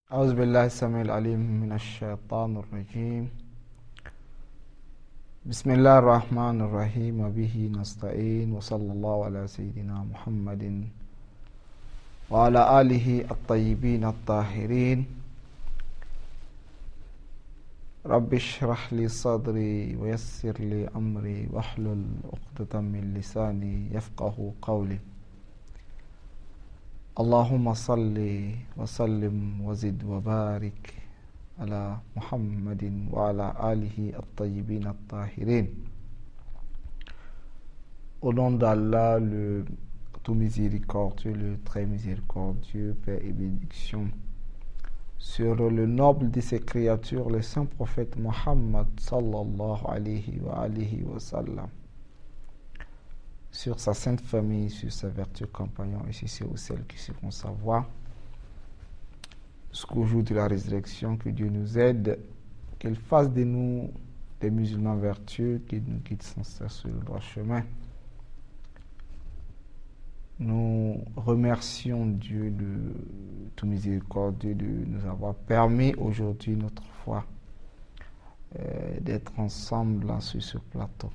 أعوذ بالله السميع العليم من الشيطان الرجيم. بسم الله الرحمن الرحيم وبه نستعين وصلى الله على سيدنا محمد وعلى آله الطيبين الطاهرين. رب اشرح لي صدري ويسر لي أمري واحلل عقدة من لساني يفقه قولي. اللهم صل وسلم وزد وبارك على محمد وعلى آله الطيبين الطاهرين. Au nom d'Allah, le tout miséricordieux, le très miséricordieux, Père et bénédiction sur le noble de ses créatures, le saint prophète Muhammad sallallahu alayhi wa sallam, sur sa sainte famille, sur ses vertueux compagnons et sur ceux ou celles qui suivront sa voie jusqu'au jour de la résurrection. Que Dieu nous aide, qu'il fasse de nous des musulmans vertueux, qu'il nous guide sans cesse sur le droit chemin. Nous remercions Dieu de tout miséricordieux de nous avoir permis aujourd'hui, notre foi, d'être ensemble là, sur ce plateau.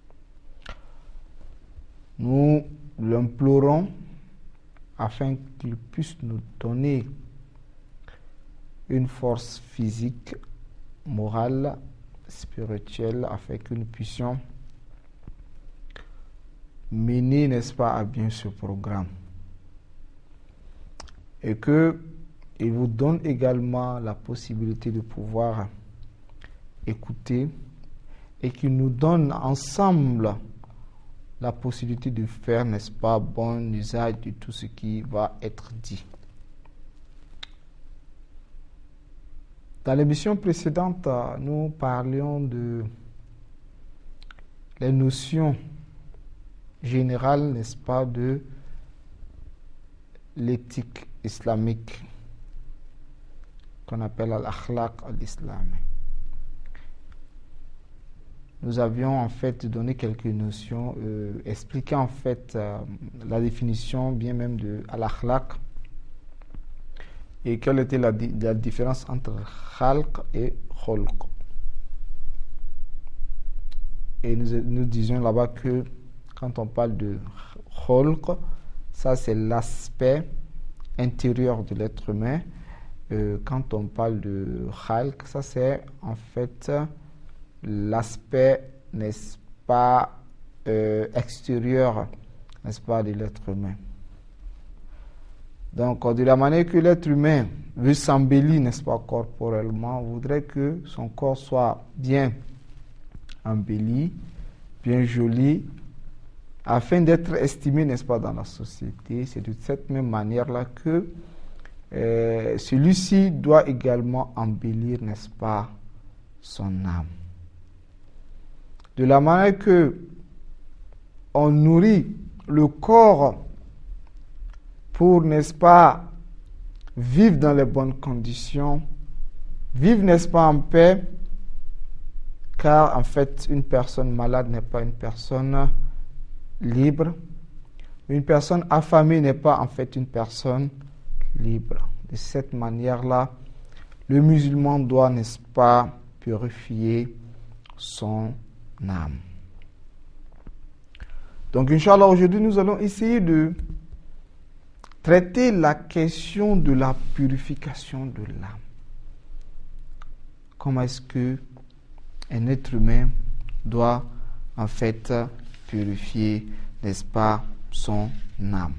Nous l'implorons afin qu'il puisse nous donner une force physique, morale, spirituelle, afin que nous puissions mener, n'est-ce pas, à bien ce programme. Et qu'il vous donne également la possibilité de pouvoir écouter et qu'il nous donne ensemble la possibilité de faire, n'est-ce pas, bon usage de tout ce qui va être dit. Dans l'émission précédente, nous parlions de les notions générales, n'est-ce pas, de l'éthique islamique qu'on appelle l'akhlaq al-islami. Nous avions en fait donné quelques notions, expliqué en fait la définition bien même de al-akhlaq et quelle était la différence entre khalq et khulq. Et nous disions là-bas que quand on parle de khulq, ça c'est l'aspect intérieur de l'être humain. Quand on parle de khalq, ça c'est en fait l'aspect, n'est-ce pas, extérieur, n'est-ce pas, de l'être humain. Donc, de la manière que l'être humain veut s'embellir, n'est-ce pas, corporellement, voudrait que son corps soit bien embelli, bien joli, afin d'être estimé, n'est-ce pas, dans la société. C'est de cette même manière-là que celui-ci doit également embellir, n'est-ce pas, son âme. De la manière que on nourrit le corps pour, n'est-ce pas, vivre dans les bonnes conditions, vivre, n'est-ce pas, en paix, car en fait, une personne malade n'est pas une personne libre. Une personne affamée n'est pas en fait une personne libre. De cette manière-là, le musulman doit, n'est-ce pas, purifier son âme. Donc, Inch'Allah, aujourd'hui, nous allons essayer de traiter la question de la purification de l'âme. Comment est-ce que un être humain doit, en fait, purifier, n'est-ce pas, son âme.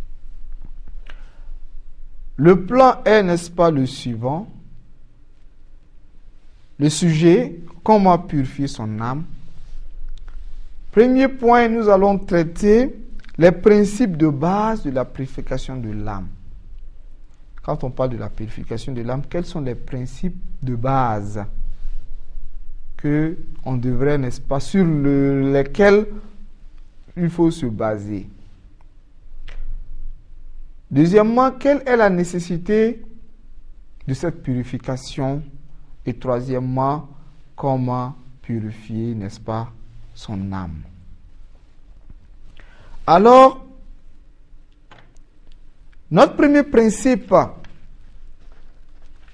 Le plan est, n'est-ce pas, le suivant. Le sujet, comment purifier son âme. Premier point, nous allons traiter les principes de base de la purification de l'âme. Quand on parle de la purification de l'âme, quels sont les principes de base que on devrait, n'est-ce pas, sur lesquels il faut se baser. Deuxièmement, quelle est la nécessité de cette purification? Et troisièmement, comment purifier, n'est-ce pas, son âme. Alors, notre premier principe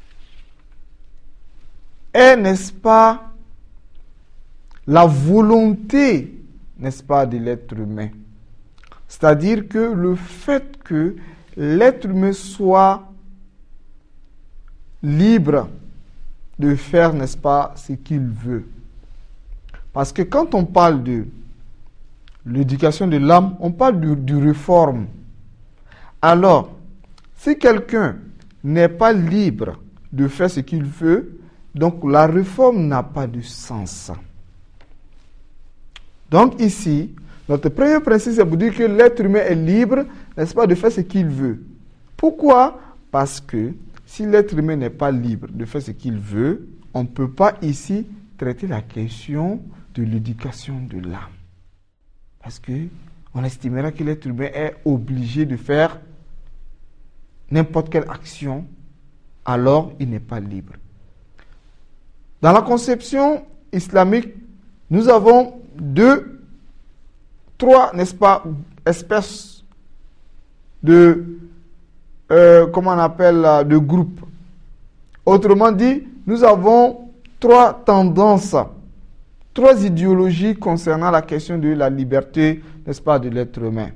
est, n'est-ce pas, la volonté, n'est-ce pas, de l'être humain. C'est-à-dire que le fait que l'être humain soit libre de faire, n'est-ce pas, ce qu'il veut. Parce que quand on parle de l'éducation de l'âme, on parle de réforme. Alors, si quelqu'un n'est pas libre de faire ce qu'il veut, donc la réforme n'a pas de sens. Donc ici, notre premier principe, c'est pour dire que l'être humain est libre, n'est-ce pas, de faire ce qu'il veut. Pourquoi? Parce que si l'être humain n'est pas libre de faire ce qu'il veut, on ne peut pas ici traiter la question de l'éducation de l'âme. Parce qu'on estimera que l'être humain est obligé de faire n'importe quelle action, alors il n'est pas libre. Dans la conception islamique, nous avons trois, n'est-ce pas, espèces de, de groupes. Autrement dit, nous avons trois tendances, trois idéologies concernant la question de la liberté, n'est-ce pas, de l'être humain.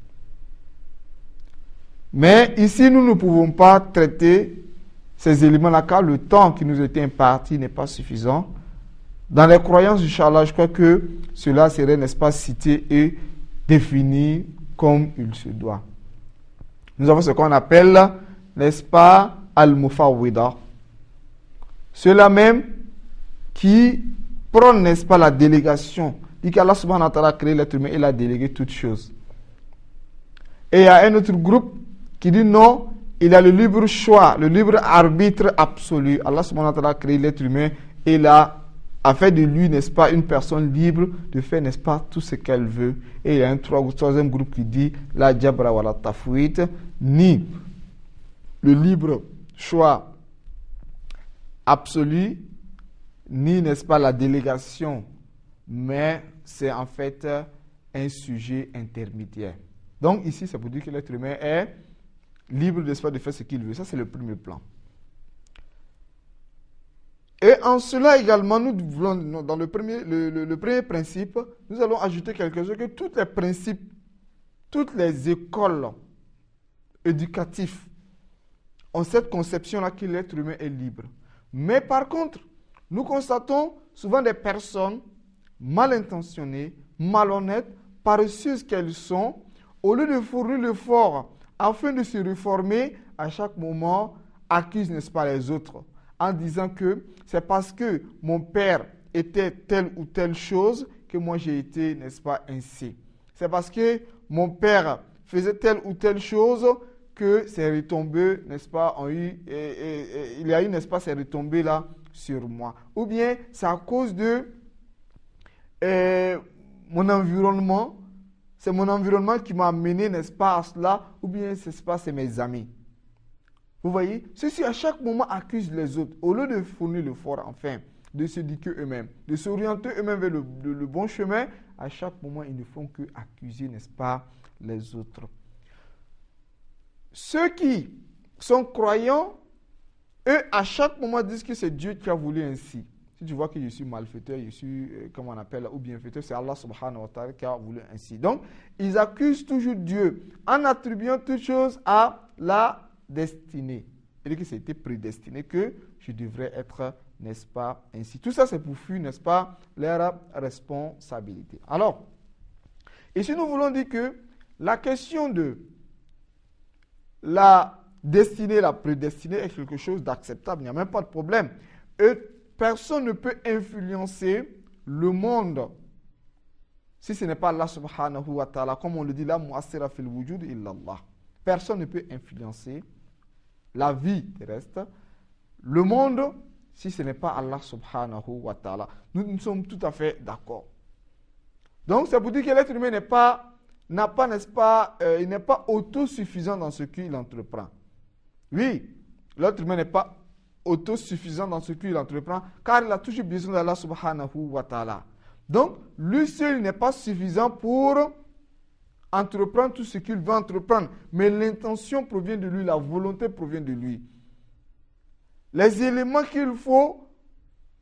Mais ici, nous ne pouvons pas traiter ces éléments-là car le temps qui nous était imparti n'est pas suffisant. Dans les croyances, Inch'Allah, je crois que cela serait, n'est-ce pas, cité et défini comme il se doit. Nous avons ce qu'on appelle, n'est-ce pas, al-mufawwida. Ceux-là même qui prônent, n'est-ce pas, la délégation. Dit qu'Allah subhanahu wa ta'ala a créé l'être humain et il a délégué toutes choses. Et il y a un autre groupe qui dit non, il a le libre choix, le libre arbitre absolu. Allah subhanahu wa ta'ala a créé l'être humain et il a fait de lui, n'est-ce pas, une personne libre de faire, n'est-ce pas, tout ce qu'elle veut. Et il y a un troisième groupe qui dit la jabra wa la tafwid, ni le libre choix absolu, ni, n'est-ce pas, la délégation, mais c'est en fait un sujet intermédiaire. Donc ici, c'est pour dire que l'être humain est libre, n'est-ce pas, de faire ce qu'il veut. Ça, c'est le premier plan. Et en cela également, nous voulons, dans le premier principe, nous allons ajouter quelque chose que tous les principes, toutes les écoles éducatives ont cette conception-là que l'être humain est libre. Mais par contre, nous constatons souvent des personnes mal intentionnées, malhonnêtes, paresseuses qu'elles sont, au lieu de fournir l'effort afin de se réformer, à chaque moment, accusent, n'est-ce pas, les autres, en disant que c'est parce que mon père était telle ou telle chose que moi j'ai été, n'est-ce pas, ainsi. C'est parce que mon père faisait telle ou telle chose que ces retombées, n'est-ce pas, il y a eu, n'est-ce pas, ces retombées là sur moi. Ou bien c'est à cause de mon environnement. C'est mon environnement qui m'a amené, n'est-ce pas, à cela, ou bien c'est mes amis. Vous voyez, ceux-ci à chaque moment accusent les autres. Au lieu de fournir l'effort, enfin, de se dire eux-mêmes, de s'orienter eux-mêmes vers le bon chemin, à chaque moment, ils ne font que accuser, n'est-ce pas, les autres. Ceux qui sont croyants, eux, à chaque moment, disent que c'est Dieu qui a voulu ainsi. Si tu vois que je suis malfaiteur, je suis, comment on appelle, ou bienfaiteur, c'est Allah subhanahu wa ta'ala qui a voulu ainsi. Donc, ils accusent toujours Dieu en attribuant toutes choses à la destinée. Et que c'était prédestiné que je devrais être, n'est-ce pas, ainsi. Tout ça, c'est pour fuir, n'est-ce pas, leur responsabilité. Alors, ici, nous voulons dire que la question de la destinée, la prédestinée est quelque chose d'acceptable. Il n'y a même pas de problème. Et personne ne peut influencer le monde si ce n'est pas Allah subhanahu wa ta'ala. Comme on le dit là, mu'assira fil wujud illallah. Personne ne peut influencer la vie terrestre, le monde, si ce n'est pas Allah subhanahu wa ta'ala. Nous sommes tout à fait d'accord. Donc, c'est pour dire que l'être humain n'est pas autosuffisant dans ce qu'il entreprend. Oui, l'être humain n'est pas autosuffisant dans ce qu'il entreprend, car il a toujours besoin d'Allah subhanahu wa ta'ala. Donc, lui seul n'est pas suffisant pour entreprendre tout ce qu'il veut entreprendre, mais l'intention provient de lui, la volonté provient de lui. Les éléments qu'il faut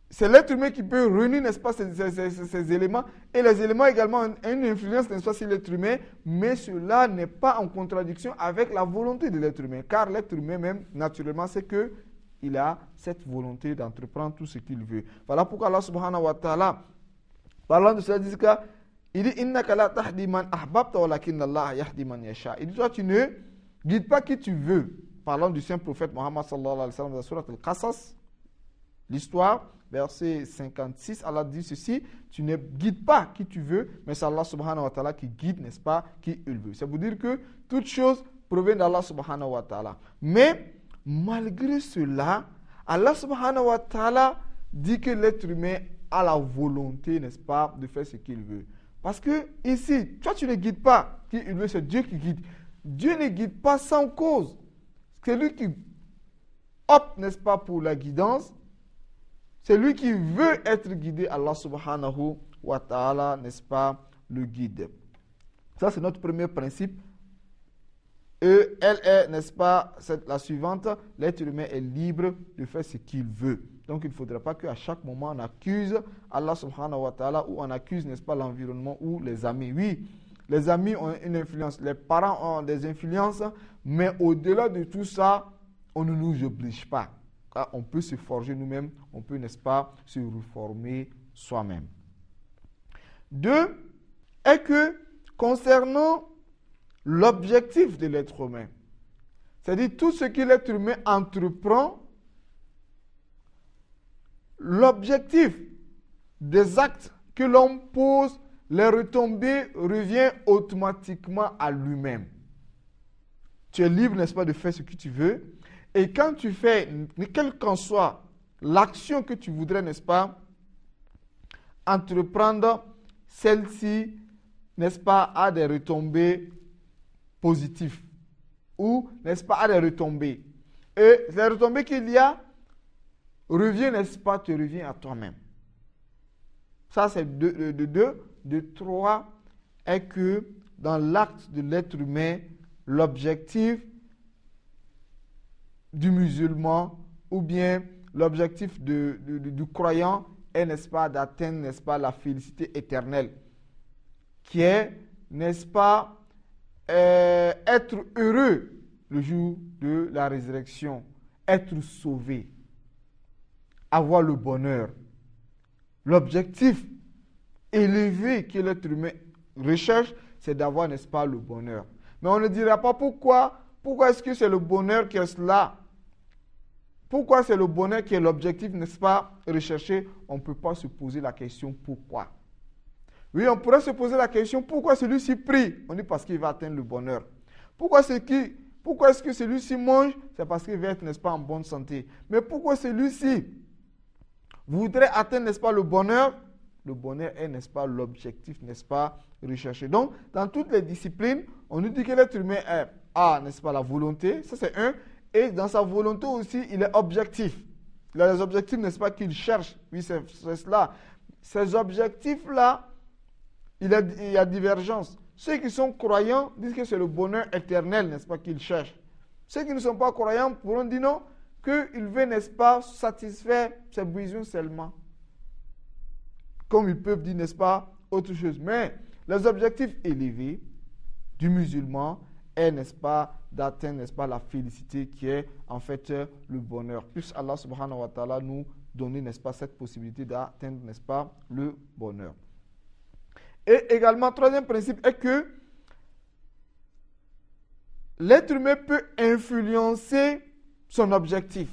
c'est l'être humain qui peut réunir, n'est-ce pas, ces éléments. Et les éléments également ont une influence, n'est-ce pas, sur l'être humain. Mais cela n'est pas en contradiction avec la volonté de l'être humain. Car l'être humain même, naturellement, c'est qu'il a cette volonté d'entreprendre tout ce qu'il veut. Voilà pourquoi Allah subhanahu wa ta'ala, parlant de cela, il dit « Innaka la tahdi man ahbabta walakin Allah yahdi man yasha » Il dit « Toi, tu ne guides pas qui tu veux. » Parlant du saint prophète Mohammed sallallahu alayhi wa sallam dans la sourate Al-Qasas, l'histoire, verset 56, Allah dit ceci, tu ne guides pas qui tu veux, mais c'est Allah subhanahu wa ta'ala qui guide, n'est-ce pas, qui il veut. Ça veut dire que toute chose provient d'Allah subhanahu wa ta'ala. Mais malgré cela, Allah subhanahu wa ta'ala dit que l'être humain a la volonté, n'est-ce pas, de faire ce qu'il veut. Parce que ici, toi tu ne guides pas qui il veut, c'est Dieu qui guide. Dieu ne guide pas sans cause. C'est lui qui opte, n'est-ce pas, pour la guidance. C'est lui qui veut être guidé. Allah subhanahu wa ta'ala, n'est-ce pas, le guide. Ça, c'est notre premier principe. Et elle est, n'est-ce pas, la suivante. L'être humain est libre de faire ce qu'il veut. Donc, il ne faudrait pas qu'à chaque moment, on accuse Allah subhanahu wa ta'ala ou on accuse, n'est-ce pas, l'environnement ou les amis. Oui, les amis ont une influence. Les parents ont des influences. Mais au-delà de tout ça, on ne nous oblige pas. Car on peut se forger nous-mêmes. On peut, n'est-ce pas, se reformer soi-même. 2, est que concernant l'objectif de l'être humain, c'est-à-dire tout ce que l'être humain entreprend, l'objectif des actes que l'on pose, les retombées reviennent automatiquement à lui-même. Tu es libre, n'est-ce pas, de faire ce que tu veux. Et quand tu fais, quelle qu'en soit l'action que tu voudrais, n'est-ce pas, entreprendre, celle-ci, n'est-ce pas, a des retombées positives. Ou, n'est-ce pas, a des retombées. Et les retombées qu'il y a, revient, n'est-ce pas, te revient à toi-même. Ça, c'est de 2. De 3, est que dans l'acte de l'être humain, l'objectif du musulman ou bien l'objectif du croyant est, n'est-ce pas, d'atteindre, n'est-ce pas, la félicité éternelle, qui est, n'est-ce pas, être heureux le jour de la résurrection, être sauvé, avoir le bonheur. L'objectif élevé que l'être humain recherche, c'est d'avoir, n'est-ce pas, le bonheur. Mais on ne dira pas pourquoi est-ce que c'est le bonheur qui est là. Pourquoi c'est le bonheur qui est l'objectif, n'est-ce pas, recherché. On ne peut pas se poser la question pourquoi. Oui, on pourrait se poser la question pourquoi celui-ci prie. On dit parce qu'il va atteindre le bonheur. Pourquoi est-ce que celui-ci mange? C'est parce qu'il va être, n'est-ce pas, en bonne santé. Mais pourquoi celui-ci voudrait atteindre, n'est-ce pas, le bonheur? Le bonheur est, n'est-ce pas, l'objectif, n'est-ce pas, recherché. Donc, dans toutes les disciplines, on nous dit que l'être humain a, n'est-ce pas, la volonté. Ça, c'est un. Et dans sa volonté aussi, il est objectif. Il a les objectifs, n'est-ce pas, qu'il cherche. Oui, c'est cela. Ces objectifs-là, il y a divergence. Ceux qui sont croyants disent que c'est le bonheur éternel, n'est-ce pas, qu'ils cherchent. Ceux qui ne sont pas croyants pourront dire non, qu'il veut, n'est-ce pas, satisfaire ses besoins seulement. Comme ils peuvent dire, n'est-ce pas, autre chose. Mais les objectifs élevés du musulman est, n'est-ce pas, d'atteindre, n'est-ce pas, la félicité qui est en fait le bonheur. Plus Allah subhanahu wa ta'ala nous donne, n'est-ce pas, cette possibilité d'atteindre, n'est-ce pas, le bonheur. Et également, troisième principe est que l'être humain peut influencer son objectif.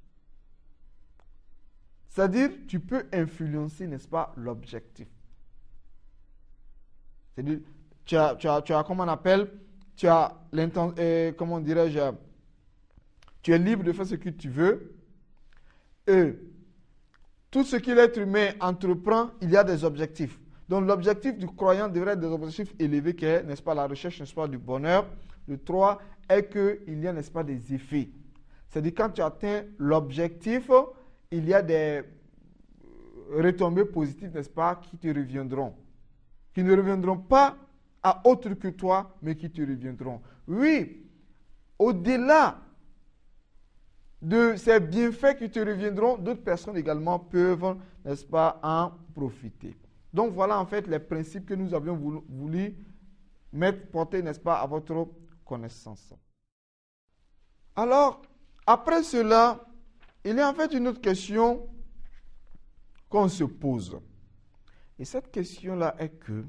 C'est-à-dire, tu peux influencer, n'est-ce pas, l'objectif. C'est-à-dire, tu as comment on appelle, tu as l'intention, comment dirais-je, tu es libre de faire ce que tu veux. Et tout ce que l'être humain entreprend, il y a des objectifs. Donc, l'objectif du croyant devrait être des objectifs élevés, qui est, n'est-ce pas, la recherche, n'est-ce pas, du bonheur. Le 3 est qu'il y a, n'est-ce pas, des effets. C'est-à-dire, quand tu atteins l'objectif, il y a des retombées positives, n'est-ce pas, qui te reviendront. Qui ne reviendront pas à autre que toi, mais qui te reviendront. Oui, au-delà de ces bienfaits qui te reviendront, d'autres personnes également peuvent, n'est-ce pas, en profiter. Donc voilà en fait les principes que nous avions voulu porter, n'est-ce pas, à votre connaissance. Alors, après cela, il y a en fait une autre question qu'on se pose. Et cette question-là est que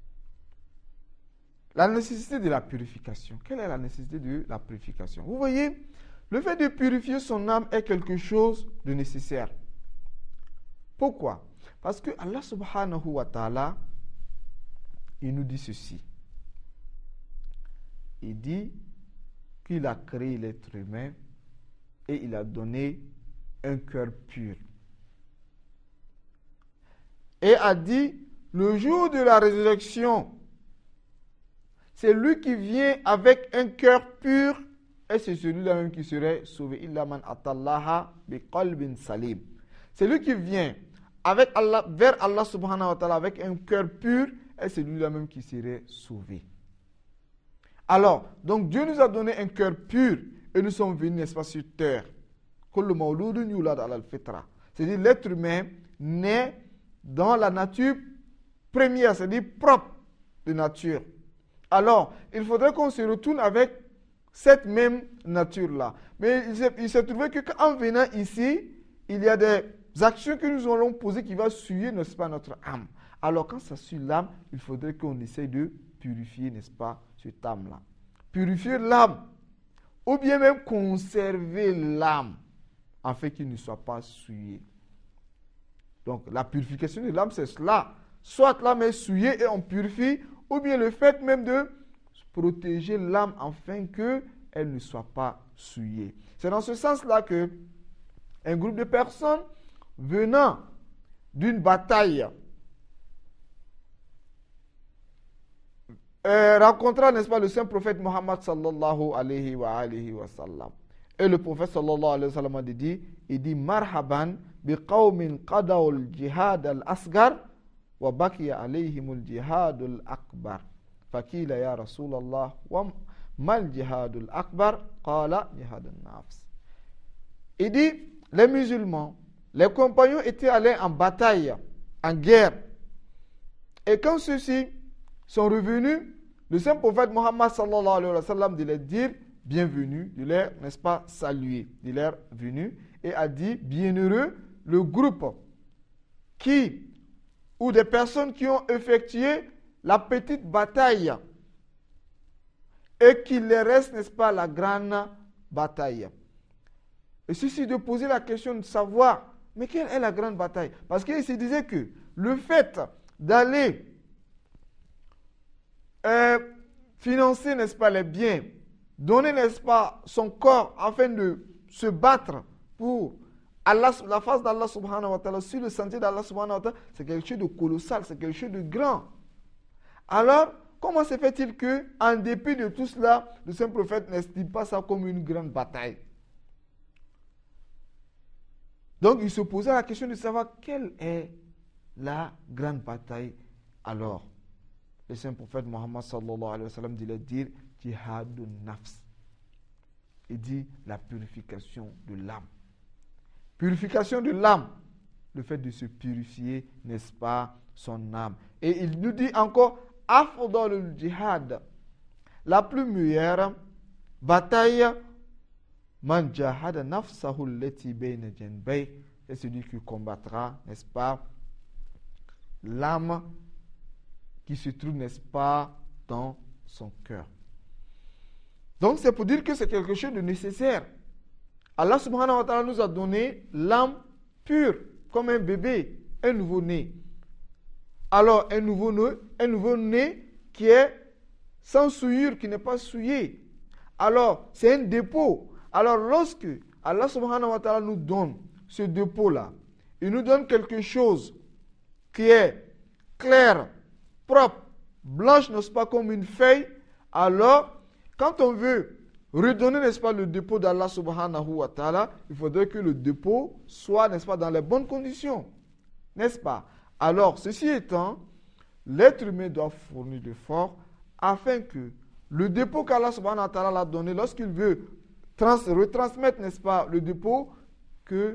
la nécessité de la purification. Quelle est la nécessité de la purification? Vous voyez, le fait de purifier son âme est quelque chose de nécessaire. Pourquoi? Parce que Allah subhanahu wa ta'ala, il nous dit ceci. Il dit qu'il a créé l'être humain et il a donné un cœur pur. Et a dit, le jour de la résurrection, c'est lui qui vient avec un cœur pur et c'est celui-là même qui serait sauvé. Illa man atallaha biqalbin salim. C'est lui qui vient avec Allah, vers Allah subhanahu wa ta'ala avec un cœur pur et c'est lui-là même qui serait sauvé. Alors, donc Dieu nous a donné un cœur pur et nous sommes venus, n'est-ce pas, sur terre. C'est-à-dire l'être humain naît dans la nature première, c'est-à-dire propre de nature. Alors, il faudrait qu'on se retourne avec cette même nature-là. Mais il s'est trouvé qu'en venant ici, il y a des actions que nous allons poser qui vont souiller, n'est-ce pas, notre âme. Alors, quand ça suit l'âme, il faudrait qu'on essaye de purifier, n'est-ce pas, cette âme-là. Purifier l'âme, ou bien même conserver l'âme, afin qu'il ne soit pas souillé. Donc, la purification de l'âme, c'est cela. Soit l'âme est souillée et on purifie, ou bien le fait même de protéger l'âme afin qu'elle ne soit pas souillée. C'est dans ce sens-là que un groupe de personnes venant d'une bataille rencontra, n'est-ce pas, le saint prophète Mohammed sallallahu alayhi wa sallam. Et le prophète sallallahu alayhi wa sallam a dit, marhaban bi qawmin qadawul jihad al-asgar wa bakiya alayhimul jihad al-akbar. Fakila ya Rasulallah wa mal jihad al-akbar qala jihad al-nafs. Il dit, les musulmans, les compagnons étaient allés en bataille, en guerre. Et quand ceux-ci sont revenus, le saint prophète Mohammed sallallahu alayhi wa sallam de leur dire bienvenue, de leur, n'est-ce pas, saluer, de leur venue, et a dit bienheureux le groupe ou des personnes qui ont effectué la petite bataille et qu'il les reste, n'est-ce pas, la grande bataille. Et ceci de poser la question de savoir, mais quelle est la grande bataille? Parce qu'il se disait que le fait d'aller financer, n'est-ce pas, les biens, donner, n'est-ce pas, son corps afin de se battre pour Allah, la face d'Allah subhanahu wa ta'ala, sur le sentier d'Allah subhanahu wa ta'ala, c'est quelque chose de colossal, c'est quelque chose de grand. Alors, comment se fait-il que, en dépit de tout cela, le saint prophète n'estime pas ça comme une grande bataille? Donc, il se posait la question de savoir quelle est la grande bataille. Alors, le saint prophète Mohammed sallallahu alayhi wa sallam dit dire jihadun nafs. Il dit la purification de l'âme. Purification de l'âme, le fait de se purifier, n'est-ce pas, son âme. Et il nous dit encore afdalul jihad, la plus meilleure bataille, man jahada nafsahu allati bayna janbay, c'est celui qui combattra, n'est-ce pas, l'âme qui se trouve, n'est-ce pas, dans son cœur. Donc c'est pour dire que c'est quelque chose de nécessaire. Allah subhanahu wa ta'ala nous a donné l'âme pure, comme un bébé, un nouveau-né. Alors un nouveau-né qui est sans souillure, qui n'est pas souillé. Alors c'est un dépôt. Alors lorsque Allah subhanahu wa ta'ala nous donne ce dépôt-là, il nous donne quelque chose qui est clair, propre, blanche, n'est-ce pas, comme une feuille. Alors, quand on veut redonner, n'est-ce pas, le dépôt d'Allah subhanahu wa ta'ala, il faudrait que le dépôt soit, n'est-ce pas, dans les bonnes conditions. N'est-ce pas? Alors, ceci étant, l'être humain doit fournir d'efforts afin que le dépôt qu'Allah subhanahu wa ta'ala a donné, lorsqu'il veut retransmettre, n'est-ce pas, le dépôt, que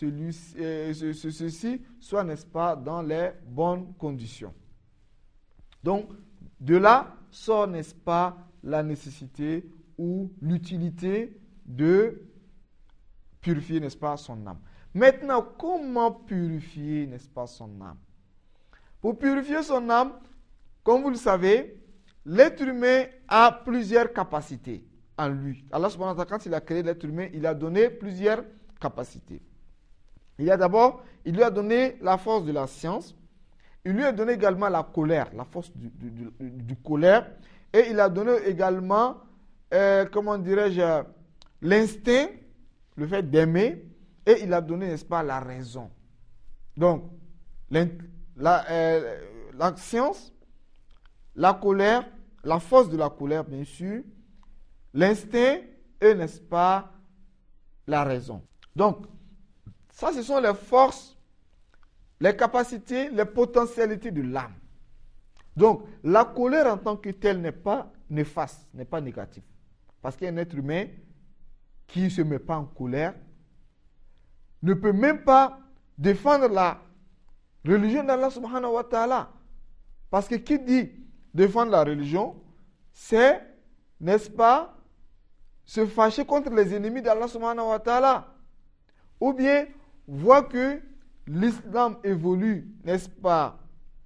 ceci soit, n'est-ce pas, dans les bonnes conditions. Donc, de là sort, n'est-ce pas, la nécessité ou l'utilité de purifier, n'est-ce pas, son âme. Maintenant, comment purifier, n'est-ce pas, son âme? Pour purifier son âme, comme vous le savez, l'être humain a plusieurs capacités en lui. Allah subhanahu wa ta'ala, quand il a créé l'être humain, il a donné plusieurs capacités. Il lui a donné la force de la science. Il lui a donné également la colère, la force du colère. Et il a donné également, comment dirais-je, l'instinct, le fait d'aimer. Et il a donné, n'est-ce pas, la raison. Donc, la science, la colère, la force de la colère, bien sûr, l'instinct et, n'est-ce pas, la raison. Donc, ça, ce sont les forces, les capacités, les potentialités de l'âme. Donc, la colère en tant que telle n'est pas néfaste, n'est pas négative. Parce qu'un être humain qui ne se met pas en colère ne peut même pas défendre la religion d'Allah subhanahu wa ta'ala. Parce que qui dit défendre la religion, c'est, n'est-ce pas, se fâcher contre les ennemis d'Allah subhanahu wa ta'ala. Ou bien voir que l'islam évolue, n'est-ce pas,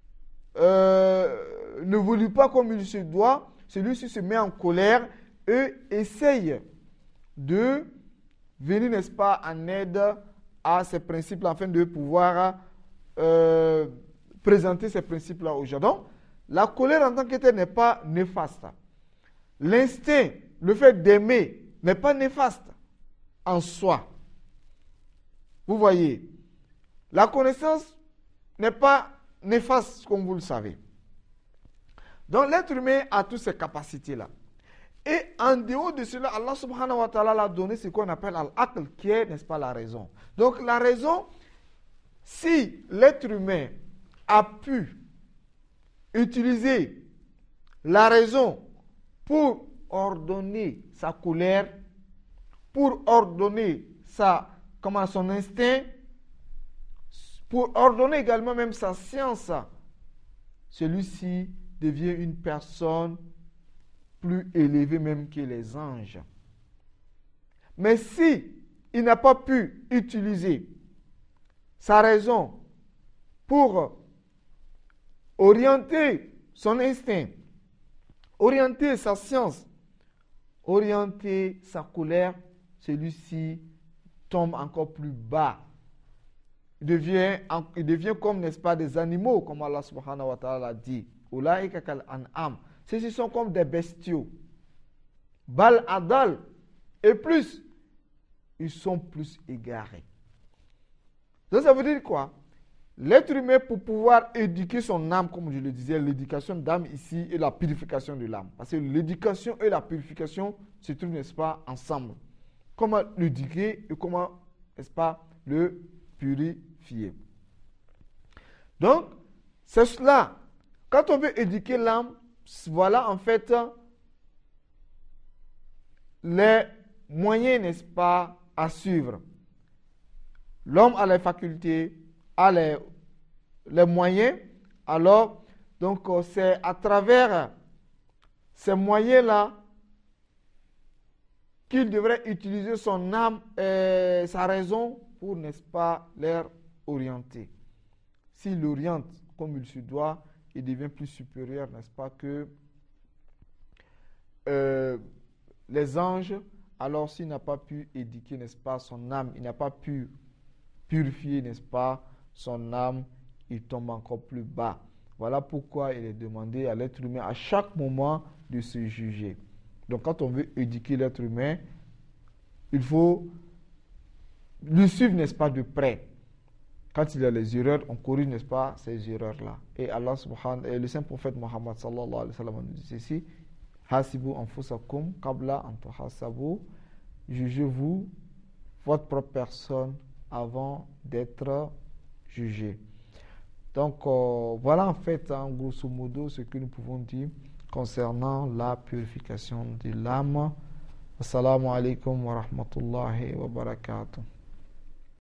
n'évolue pas comme il se doit, celui-ci se met en colère et essaye de venir, n'est-ce pas, en aide à ces principes afin de pouvoir présenter ces principes-là aux gens. Donc, la colère en tant que telle n'est pas néfaste. L'instinct, le fait d'aimer, n'est pas néfaste en soi. Vous voyez, la connaissance n'est pas néfaste, comme vous le savez. Donc, l'être humain a toutes ces capacités-là. Et en dehors de cela, Allah subhanahu wa ta'ala a donné ce qu'on appelle al-aql, qui est, n'est-ce pas, la raison. Donc, la raison, si l'être humain a pu utiliser la raison pour ordonner sa colère, pour ordonner son instinct, pour ordonner également même sa science, celui-ci devient une personne plus élevée même que les anges. Mais si il n'a pas pu utiliser sa raison pour orienter son instinct, orienter sa science, orienter sa colère, celui-ci tombe encore plus bas. Il devient comme, n'est-ce pas, des animaux, comme Allah subhanahu wa ta'ala a dit. Ulaïka kal an'am. Ceux-ci sont comme des bestiaux. Bal adal. Et plus, ils sont plus égarés. Donc ça veut dire quoi? L'être humain, pour pouvoir éduquer son âme, comme je le disais, l'éducation d'âme ici et la purification de l'âme. Parce que l'éducation et la purification se trouvent, n'est-ce pas, ensemble. Comment l'éduquer et comment, n'est-ce pas, le purifier. Donc, c'est cela. Quand on veut éduquer l'âme, voilà en fait les moyens, n'est-ce pas, à suivre. L'homme a les facultés, a les moyens, alors, donc c'est à travers ces moyens-là qu'il devrait utiliser son âme et sa raison pour, n'est-ce pas, les orienter. S'il l'oriente comme il se doit, il devient plus supérieur, n'est-ce pas, que les anges. Alors, s'il n'a pas pu éduquer, n'est-ce pas, son âme, il n'a pas pu purifier, n'est-ce pas, son âme, il tombe encore plus bas. Voilà pourquoi il est demandé à l'être humain à chaque moment de se juger. Donc, quand on veut éduquer l'être humain, il faut le suivre, n'est-ce pas, de près. Quand il y a les erreurs, on corrige, n'est-ce pas, ces erreurs-là. Et Allah subhanahu et le saint prophète Mohammed sallallahu alayhi wa sallam nous dit ceci: Hasibu anfusakum qabla an tuhasabu. Jugez-vous votre propre personne avant d'être jugé. Donc, voilà en fait, en grosso modo, ce que nous pouvons dire concernant la purification de l'âme. Assalamu alaikum wa rahmatullahi wa barakatuh.